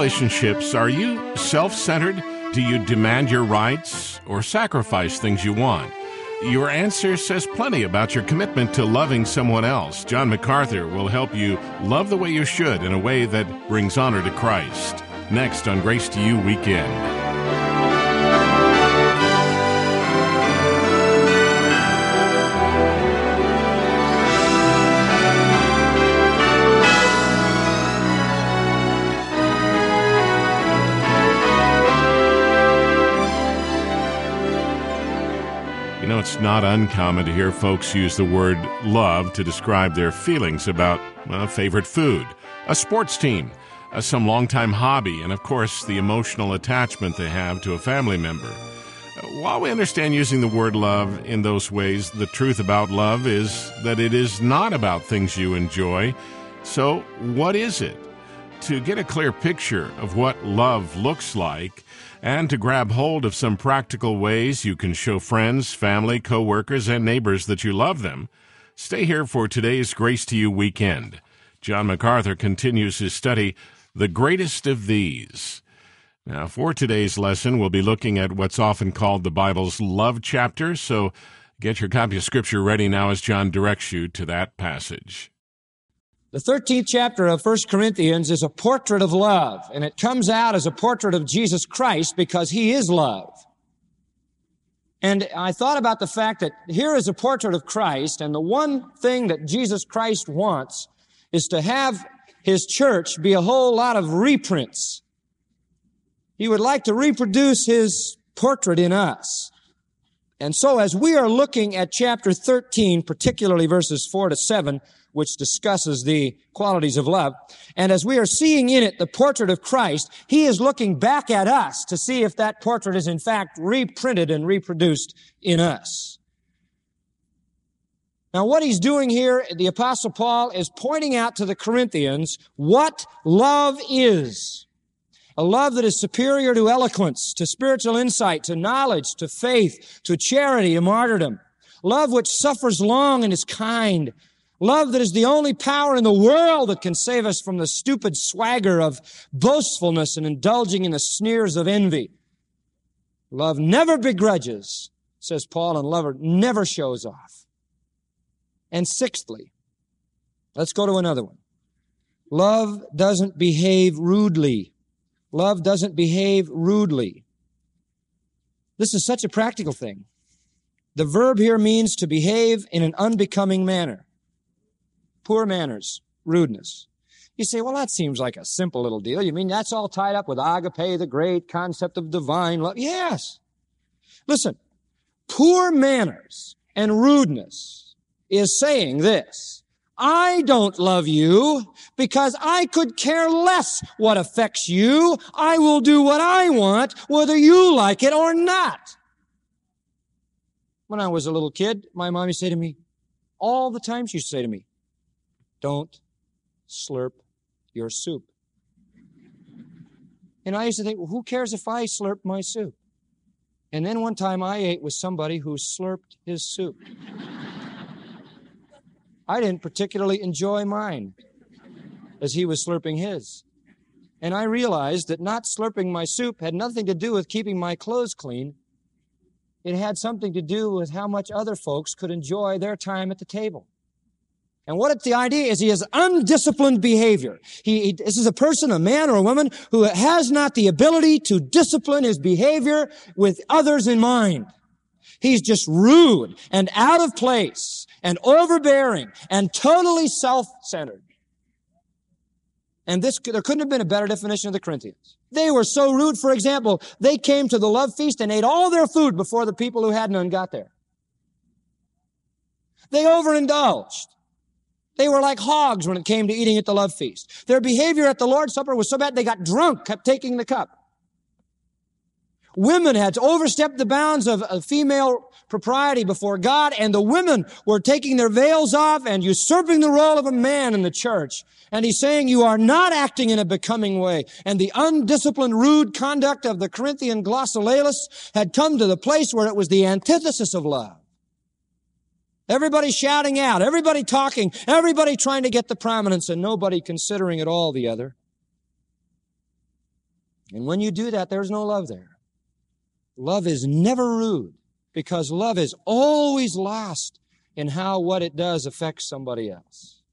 relationships, are you self-centered? Do you demand your rights or sacrifice things you want? Your answer says plenty about your commitment to loving someone else. John MacArthur will help you love the way you should in a way that brings honor to Christ. Next on Grace to You Weekend. It's not uncommon to hear folks use the word love to describe their feelings about a favorite food, a sports team, some longtime hobby, and of course the emotional attachment they have to a family member. While we understand using the word love in those ways, the truth about love is that it is not about things you enjoy. So what is it? To get a clear picture of what love looks like, and to grab hold of some practical ways you can show friends, family, co-workers, and neighbors that you love them, stay here for today's Grace to You Weekend. John MacArthur continues his study, The Greatest of These. Now, for today's lesson, we'll be looking at what's often called the Bible's love chapter, so get your copy of Scripture ready now as John directs you to that passage. The 13th chapter of 1 Corinthians is a portrait of love, and it comes out as a portrait of Jesus Christ because He is love. And I thought about the fact that here is a portrait of Christ, and the one thing that Jesus Christ wants is to have His church be a whole lot of reprints. He would like to reproduce His portrait in us. And so as we are looking at chapter 13, particularly verses 4 to 7, which discusses the qualities of love. And as we are seeing in it the portrait of Christ, He is looking back at us to see if that portrait is in fact reprinted and reproduced in us. Now what he's doing here, the Apostle Paul is pointing out to the Corinthians what love is. A love that is superior to eloquence, to spiritual insight, to knowledge, to faith, to charity, to martyrdom. Love which suffers long and is kind. Love that is the only power in the world that can save us from the stupid swagger of boastfulness and indulging in the sneers of envy. Love never begrudges, says Paul, and love never shows off. And sixthly, let's go to another one. Love doesn't behave rudely. Love doesn't behave rudely. This is such a practical thing. The verb here means to behave in an unbecoming manner. Poor manners, rudeness. You say, well, that seems like a simple little deal. You mean that's all tied up with agape, the great concept of divine love? Yes. Listen, poor manners and rudeness is saying this. I don't love you because I could care less what affects you. I will do what I want, whether you like it or not. When I was a little kid, my mom used to say to me, all the time she used to say to me, don't slurp your soup. And I used to think, well, who cares if I slurp my soup? And then one time I ate with somebody who slurped his soup. I didn't particularly enjoy mine as he was slurping his. And I realized that not slurping my soup had nothing to do with keeping my clothes clean. It had something to do with how much other folks could enjoy their time at the table. And what the idea is, he has undisciplined behavior. This is a person, a man or a woman, who has not the ability to discipline his behavior with others in mind. He's just rude and out of place and overbearing and totally self-centered. And there couldn't have been a better definition of the Corinthians. They were so rude, for example, they came to the love feast and ate all their food before the people who had none got there. They overindulged. They were like hogs when it came to eating at the love feast. Their behavior at the Lord's Supper was so bad they got drunk, kept taking the cup. Women had overstepped the bounds of female propriety before God, and the women were taking their veils off and usurping the role of a man in the church. And he's saying you are not acting in a becoming way. And the undisciplined, rude conduct of the Corinthian glossolalists had come to the place where it was the antithesis of love. Everybody shouting out, everybody talking, everybody trying to get the prominence, and nobody considering at all the other. And when you do that, there's no love there. Love is never rude, because love is always lost in how what it does affects somebody else.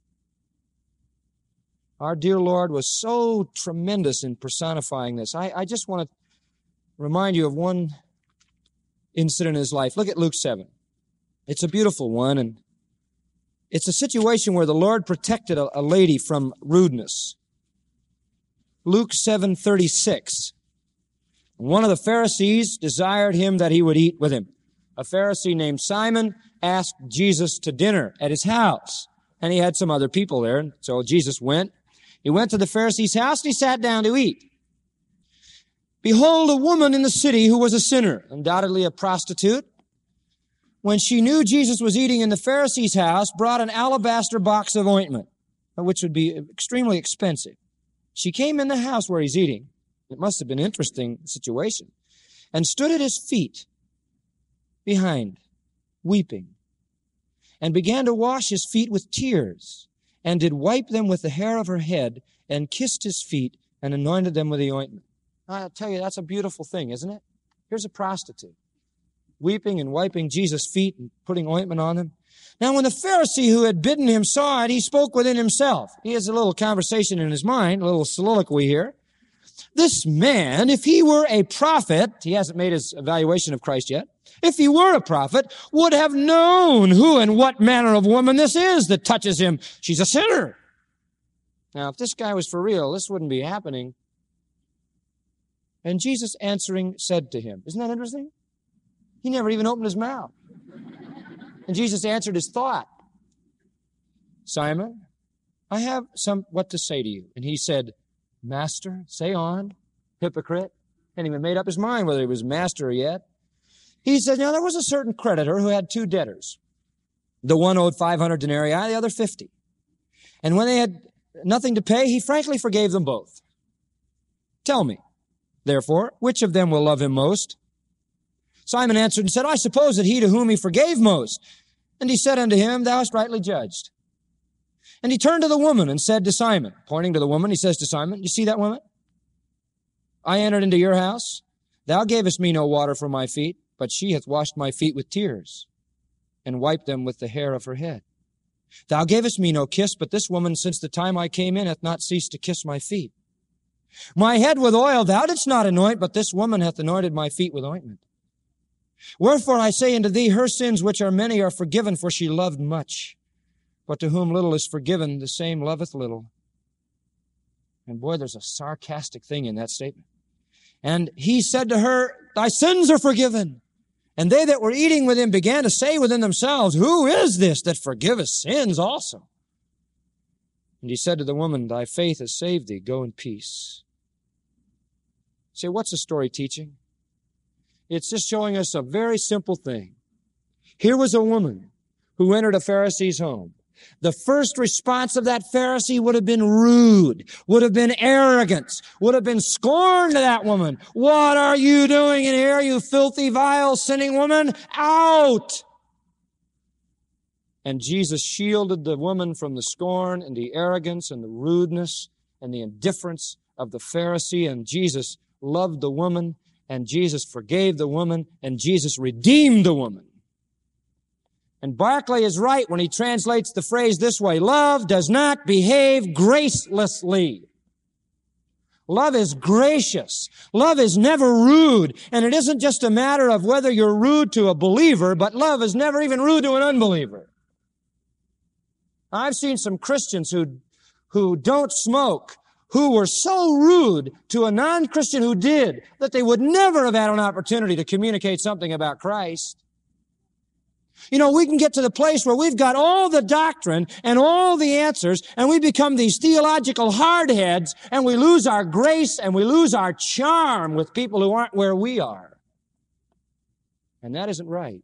Our dear Lord was so tremendous in personifying this. I just want to remind you of one incident in his life. Look at Luke 7. It's a beautiful one, and it's a situation where the Lord protected a lady from rudeness. Luke 7:36. One of the Pharisees desired him that he would eat with him. A Pharisee named Simon asked Jesus to dinner at his house, and he had some other people there, and so Jesus went. He went to the Pharisee's house, and he sat down to eat. Behold, a woman in the city who was a sinner, undoubtedly a prostitute, when she knew Jesus was eating in the Pharisee's house, brought an alabaster box of ointment, which would be extremely expensive. She came in the house where he's eating. It must have been an interesting situation. And stood at his feet behind, weeping, and began to wash his feet with tears, and did wipe them with the hair of her head, and kissed his feet, and anointed them with the ointment. I'll tell you, that's a beautiful thing, isn't it? Here's a prostitute, weeping and wiping Jesus' feet and putting ointment on them. Now, when the Pharisee who had bidden him saw it, he spoke within himself. He has a little conversation in his mind, a little soliloquy here. This man, if he were a prophet, he hasn't made his evaluation of Christ yet, if he were a prophet, would have known who and what manner of woman this is that touches him. She's a sinner. Now, if this guy was for real, this wouldn't be happening. And Jesus answering said to him, isn't that interesting? He never even opened his mouth. And Jesus answered his thought. Simon, I have what to say to you. And he said, Master, say on, hypocrite. Hadn't even made up his mind whether he was master yet. He said, now there was a certain creditor who had two debtors. The one owed 500 denarii, the other 50. And when they had nothing to pay, he frankly forgave them both. Tell me, therefore, which of them will love him most? Simon answered and said, I suppose that he to whom he forgave most. And he said unto him, Thou hast rightly judged. And he turned to the woman and said to Simon, pointing to the woman, he says to Simon, you see that woman? I entered into your house. Thou gavest me no water for my feet, but she hath washed my feet with tears and wiped them with the hair of her head. Thou gavest me no kiss, but this woman, since the time I came in, hath not ceased to kiss my feet. My head with oil thou didst not anoint, but this woman hath anointed my feet with ointment. Wherefore I say unto thee, her sins, which are many, are forgiven, for she loved much. But to whom little is forgiven, the same loveth little. And boy, there's a sarcastic thing in that statement. And he said to her, Thy sins are forgiven. And they that were eating with him began to say within themselves, Who is this that forgiveth sins also? And he said to the woman, Thy faith has saved thee. Go in peace. Say, what's the story teaching? It's just showing us a very simple thing. Here was a woman who entered a Pharisee's home. The first response of that Pharisee would have been rude, would have been arrogance, would have been scorn to that woman. What are you doing in here, you filthy, vile, sinning woman? Out! And Jesus shielded the woman from the scorn and the arrogance and the rudeness and the indifference of the Pharisee. And Jesus loved the woman, and Jesus forgave the woman, and Jesus redeemed the woman. And Barclay is right when he translates the phrase this way: love does not behave gracelessly. Love is gracious. Love is never rude. And it isn't just a matter of whether you're rude to a believer, but love is never even rude to an unbeliever. I've seen some Christians who don't smoke, who were so rude to a non-Christian who did, that they would never have had an opportunity to communicate something about Christ. You know, we can get to the place where we've got all the doctrine and all the answers, and we become these theological hardheads, and we lose our grace and we lose our charm with people who aren't where we are. And that isn't right.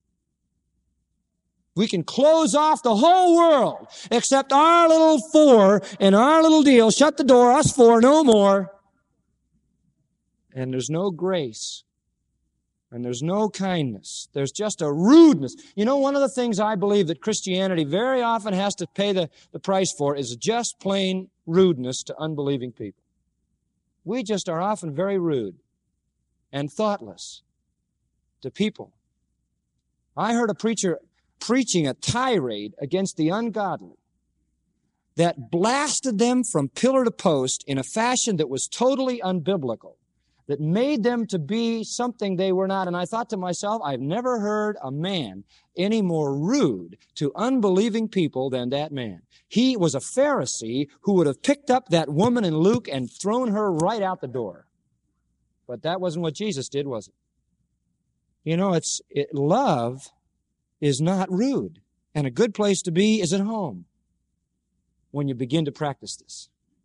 We can close off the whole world except our little four and our little deal. Shut the door, us four, no more. And there's no grace. And there's no kindness. There's just a rudeness. You know, one of the things I believe that Christianity very often has to pay the price for is just plain rudeness to unbelieving people. We just are often very rude and thoughtless to people. I heard a preacher preaching a tirade against the ungodly that blasted them from pillar to post in a fashion that was totally unbiblical, that made them to be something they were not. And I thought to myself, I've never heard a man any more rude to unbelieving people than that man. He was a Pharisee who would have picked up that woman in Luke and thrown her right out the door. But that wasn't what Jesus did, was it? You know, love is not rude. And a good place to be is at home when you begin to practice this.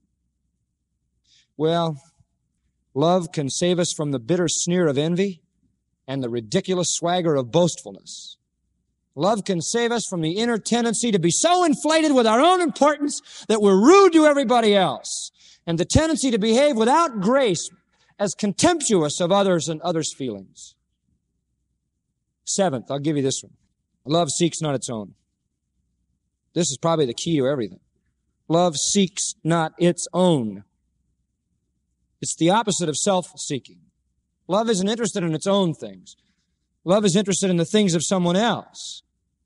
Well, love can save us from the bitter sneer of envy and the ridiculous swagger of boastfulness. Love can save us from the inner tendency to be so inflated with our own importance that we're rude to everybody else, and the tendency to behave without grace as contemptuous of others and others' feelings. Seventh, I'll give you this one. Love seeks not its own. This is probably the key to everything. Love seeks not its own. It's the opposite of self-seeking. Love isn't interested in its own things. Love is interested in the things of someone else.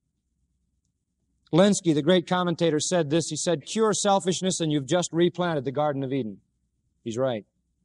Lenski, the great commentator, said this. He said, cure selfishness and you've just replanted the Garden of Eden. He's right.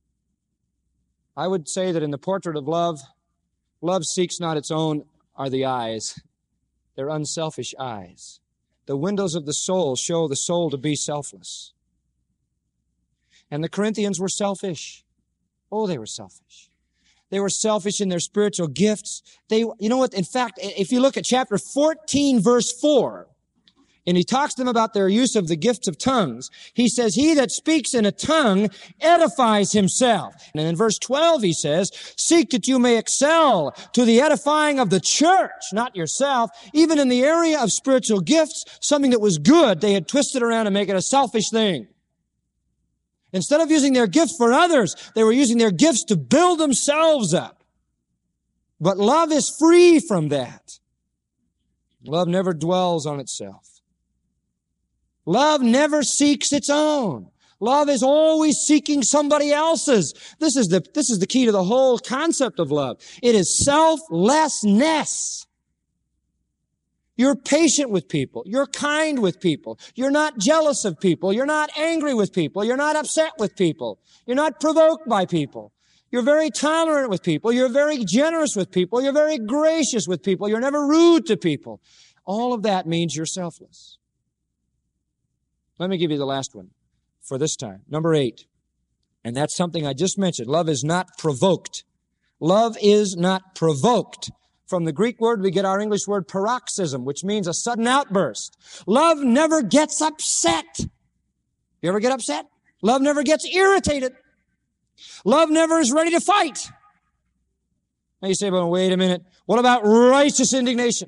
I would say that in the portrait of love, love seeks not its own are the eyes. They're unselfish eyes. The windows of the soul show the soul to be selfless. And the Corinthians were selfish. Oh, they were selfish. They were selfish in their spiritual gifts. You know what? In fact, if you look at chapter 14, verse 4, and he talks to them about their use of the gifts of tongues, he says, he that speaks in a tongue edifies himself. And in verse 12 he says, seek that you may excel to the edifying of the church, not yourself. Even in the area of spiritual gifts, something that was good, they had twisted around and make it a selfish thing. Instead of using their gifts for others, they were using their gifts to build themselves up. But love is free from that. Love never dwells on itself. Love never seeks its own. Love is always seeking somebody else's. This is the key to the whole concept of love. It is selflessness. You're patient with people. You're kind with people. You're not jealous of people. You're not angry with people. You're not upset with people. You're not provoked by people. You're very tolerant with people. You're very generous with people. You're very gracious with people. You're never rude to people. All of that means you're selfless. Let me give you the last one for this time. Number 8. And that's something I just mentioned. Love is not provoked. Love is not provoked. From the Greek word, we get our English word paroxysm, which means a sudden outburst. Love never gets upset. You ever get upset? Love never gets irritated. Love never is ready to fight. Now you say, well, wait a minute. What about righteous indignation?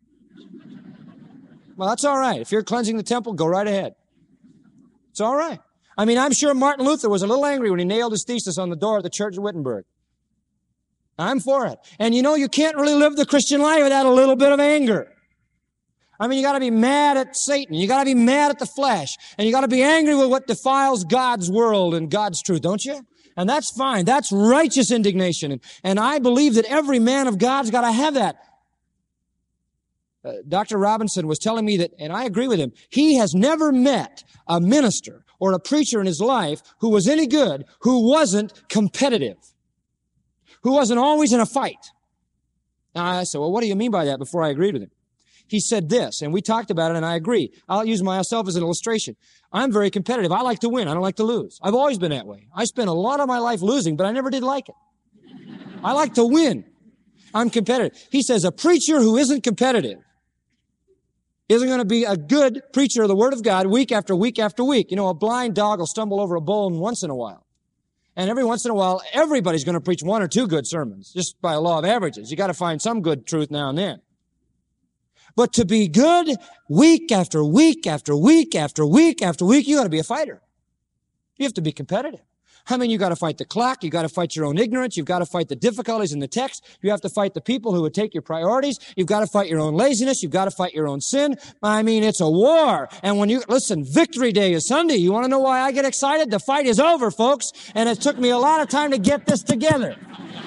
Well, that's all right. If you're cleansing the temple, go right ahead. It's all right. I mean, I'm sure Martin Luther was a little angry when he nailed his thesis on the door of the church of Wittenberg. I'm for it. And you know, you can't really live the Christian life without a little bit of anger. I mean, you gotta be mad at Satan. You gotta be mad at the flesh. And you gotta be angry with what defiles God's world and God's truth, don't you? And that's fine. That's righteous indignation. And I believe that every man of God's gotta have that. Dr. Robinson was telling me that, and I agree with him, he has never met a minister or a preacher in his life who was any good, who wasn't competitive, who wasn't always in a fight. Now I said, well, what do you mean by that? Before I agreed with him. He said this, and we talked about it, and I agree. I'll use myself as an illustration. I'm very competitive. I like to win. I don't like to lose. I've always been that way. I spent a lot of my life losing, but I never did like it. I like to win. I'm competitive. He says a preacher who isn't competitive isn't going to be a good preacher of the Word of God week after week after week. You know, a blind dog will stumble over a bone once in a while. And every once in a while, everybody's going to preach one or two good sermons, just by a law of averages. You got to find some good truth now and then. But to be good week after week after week after week after week, you got to be a fighter. You have to be competitive. I mean, you got to fight the clock. You got to fight your own ignorance. You've got to fight the difficulties in the text. You have to fight the people who would take your priorities. You've got to fight your own laziness. You've got to fight your own sin. I mean, it's a war. And when listen, Victory Day is Sunday. You want to know why I get excited? The fight is over, folks. And it took me a lot of time to get this together.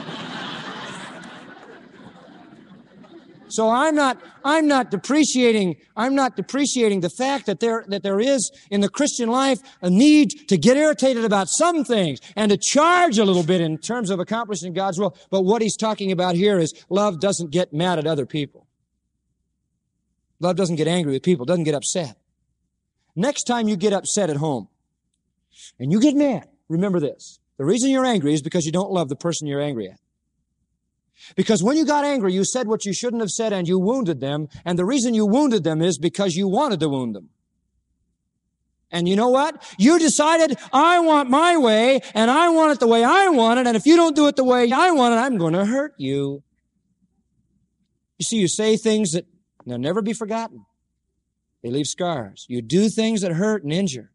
So I'm not depreciating the fact that there is in the Christian life a need to get irritated about some things and to charge a little bit in terms of accomplishing God's will. But what he's talking about here is love doesn't get mad at other people. Love doesn't get angry with people, doesn't get upset. Next time you get upset at home and you get mad, remember this. The reason you're angry is because you don't love the person you're angry at. Because when you got angry, you said what you shouldn't have said and you wounded them. And the reason you wounded them is because you wanted to wound them. And you know what? You decided, I want my way and I want it the way I want it. And if you don't do it the way I want it, I'm going to hurt you. You see, you say things that they'll never be forgotten. They leave scars. You do things that hurt and injure.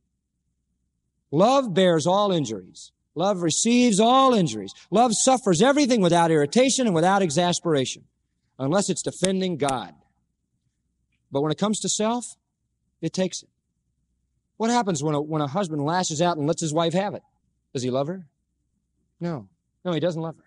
Love bears all injuries. Love receives all injuries. Love suffers everything without irritation and without exasperation, unless it's defending God. But when it comes to self, it takes it. What happens when a husband lashes out and lets his wife have it? Does he love her? No. No, he doesn't love her.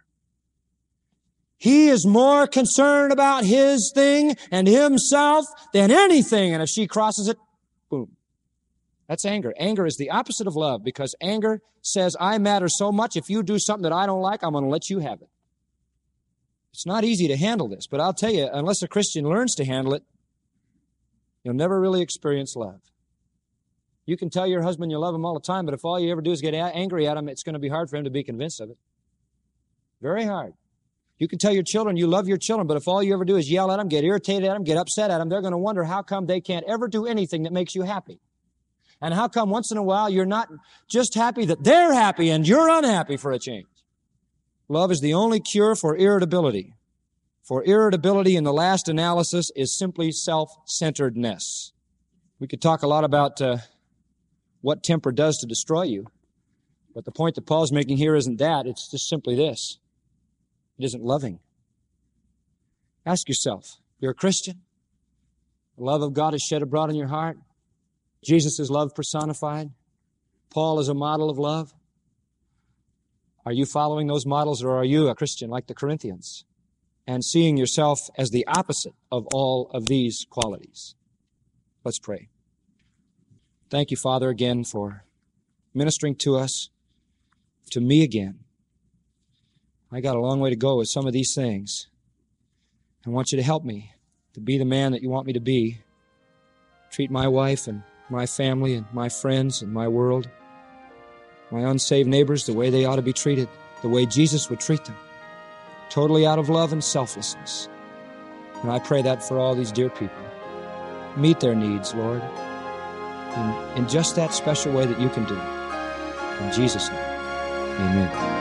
He is more concerned about his thing and himself than anything. And if she crosses it, boom. That's anger. Anger is the opposite of love because anger says, I matter so much. If you do something that I don't like, I'm going to let you have it. It's not easy to handle this, but I'll tell you, unless a Christian learns to handle it, you'll never really experience love. You can tell your husband you love him all the time, but if all you ever do is get angry at him, it's going to be hard for him to be convinced of it. Very hard. You can tell your children you love your children, but if all you ever do is yell at them, get irritated at them, get upset at them, they're going to wonder how come they can't ever do anything that makes you happy. And how come once in a while you're not just happy that they're happy and you're unhappy for a change? Love is the only cure for irritability. For irritability in the last analysis is simply self-centeredness. We could talk a lot about what temper does to destroy you. But the point that Paul's making here isn't that. It's just simply this. It isn't loving. Ask yourself, you're a Christian? The love of God is shed abroad in your heart. Jesus is love personified. Paul is a model of love. Are you following those models, or are you a Christian like the Corinthians and seeing yourself as the opposite of all of these qualities? Let's pray. Thank you, Father, again for ministering to us, to me again. I got a long way to go with some of these things. I want you to help me to be the man that you want me to be. Treat my wife and my family and my friends and my world, my unsaved neighbors, the way they ought to be treated, the way Jesus would treat them, totally out of love and selflessness. And I pray that for all these dear people. Meet their needs, Lord, in just that special way that you can do it. In Jesus' name, amen.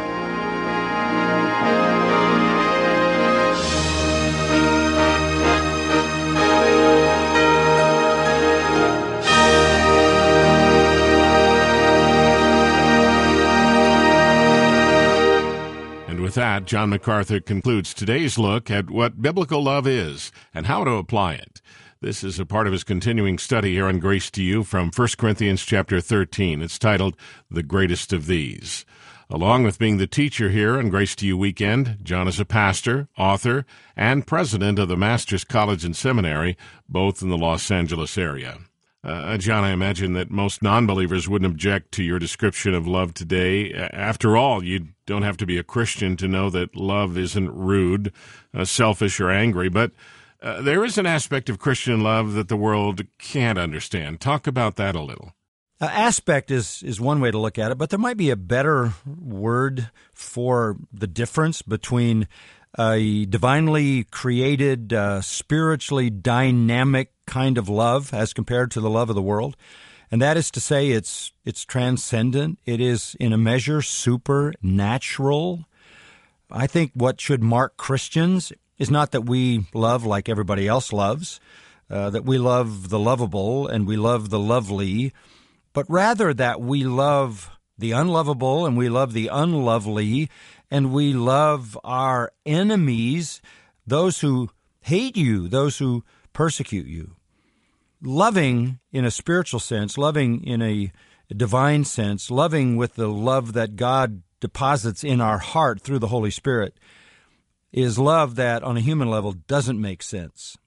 With that, John MacArthur concludes today's look at what biblical love is and how to apply it. This is a part of his continuing study here on Grace to You from 1 Corinthians chapter 13. It's titled, The Greatest of These. Along with being the teacher here on Grace to You Weekend, John is a pastor, author, and president of the Master's College and Seminary, both in the Los Angeles area. John, I imagine that most non-believers wouldn't object to your description of love today. After all, you don't have to be a Christian to know that love isn't rude, selfish, or angry. But there is an aspect of Christian love that the world can't understand. Talk about that a little. Aspect is one way to look at it, but there might be a better word for the difference between a divinely created, spiritually dynamic kind of love as compared to the love of the world. And that is to say it's transcendent. It is, in a measure, supernatural. I think what should mark Christians is not that we love like everybody else loves, that we love the lovable and we love the lovely, but rather that we love the unlovable, and we love the unlovely, and we love our enemies, those who hate you, those who persecute you. Loving in a spiritual sense, loving in a divine sense, loving with the love that God deposits in our heart through the Holy Spirit, is love that on a human level doesn't make sense.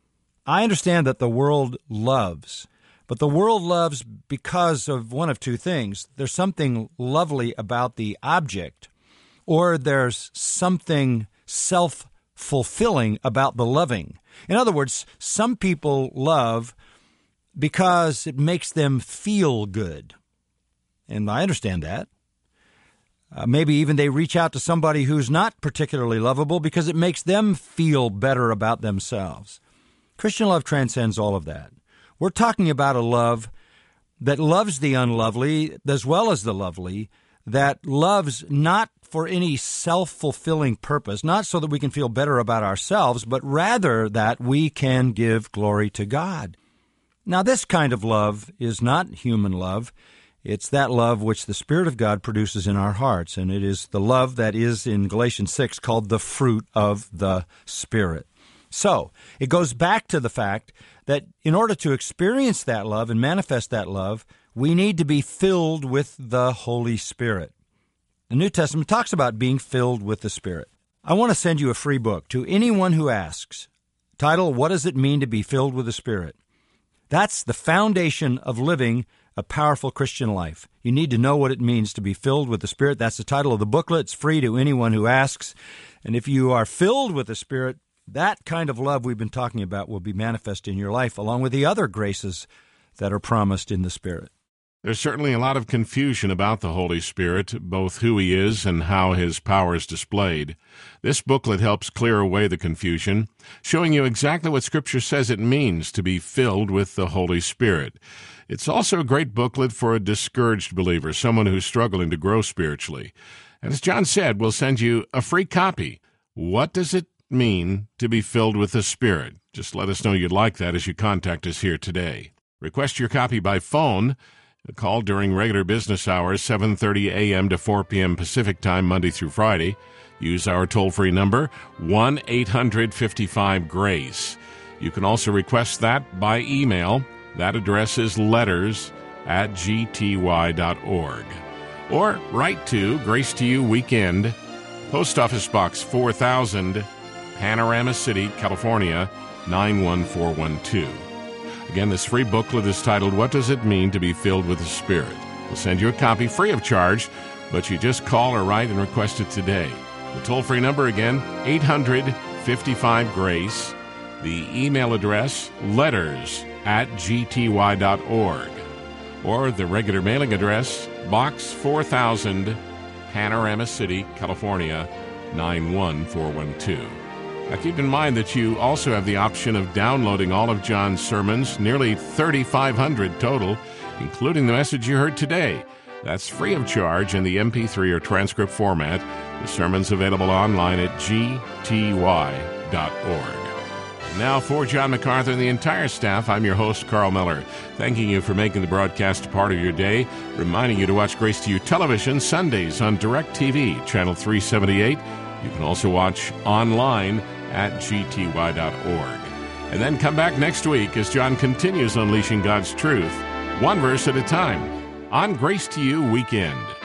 I understand that the world loves, but the world loves because of one of two things. There's something lovely about the object, or there's something self-fulfilling about the loving. In other words, some people love because it makes them feel good. And I understand that. Maybe even they reach out to somebody who's not particularly lovable because it makes them feel better about themselves. Christian love transcends all of that. We're talking about a love that loves the unlovely as well as the lovely, that loves not for any self-fulfilling purpose, not so that we can feel better about ourselves, but rather that we can give glory to God. Now, this kind of love is not human love. It's that love which the Spirit of God produces in our hearts, and it is the love that is in Galatians 6 called the fruit of the Spirit. So, it goes back to the fact that in order to experience that love and manifest that love, we need to be filled with the Holy Spirit. The New Testament talks about being filled with the Spirit. I want to send you a free book to anyone who asks. Title, What Does It Mean to Be Filled with the Spirit? That's the foundation of living a powerful Christian life. You need to know what it means to be filled with the Spirit. That's the title of the booklet. It's free to anyone who asks. And if you are filled with the Spirit, that kind of love we've been talking about will be manifest in your life, along with the other graces that are promised in the Spirit. There's certainly a lot of confusion about the Holy Spirit, both who He is and how His power is displayed. This booklet helps clear away the confusion, showing you exactly what Scripture says it means to be filled with the Holy Spirit. It's also a great booklet for a discouraged believer, someone who's struggling to grow spiritually. And as John said, we'll send you a free copy. What does it mean to be filled with the Spirit? Just let us know you'd like that as you contact us here today. Request your copy by phone. Call during regular business hours, 7:30 a.m. to 4 p.m. Pacific Time, Monday through Friday. Use our toll-free number, 1-800-55-GRACE. You can also request that by email. That address is letters@gty.org. Or write to Grace to You Weekend, Post Office Box 4000, Panorama City, California, 91412. Again, this free booklet is titled, What Does It Mean to Be Filled with the Spirit? We'll send you a copy free of charge, but you just call or write and request it today. The toll-free number again, 800-55-GRACE. The email address, letters@gty.org. Or the regular mailing address, Box 4000, Panorama City, California, 91412. Now, keep in mind that you also have the option of downloading all of John's sermons, nearly 3,500 total, including the message you heard today. That's free of charge in the MP3 or transcript format. The sermon's available online at gty.org. Now, for John MacArthur and the entire staff, I'm your host, Carl Miller, thanking you for making the broadcast a part of your day, reminding you to watch Grace to You Television Sundays on DirecTV, Channel 378. You can also watch online at gty.org. And then come back next week as John continues unleashing God's truth, one verse at a time, on Grace to You Weekend.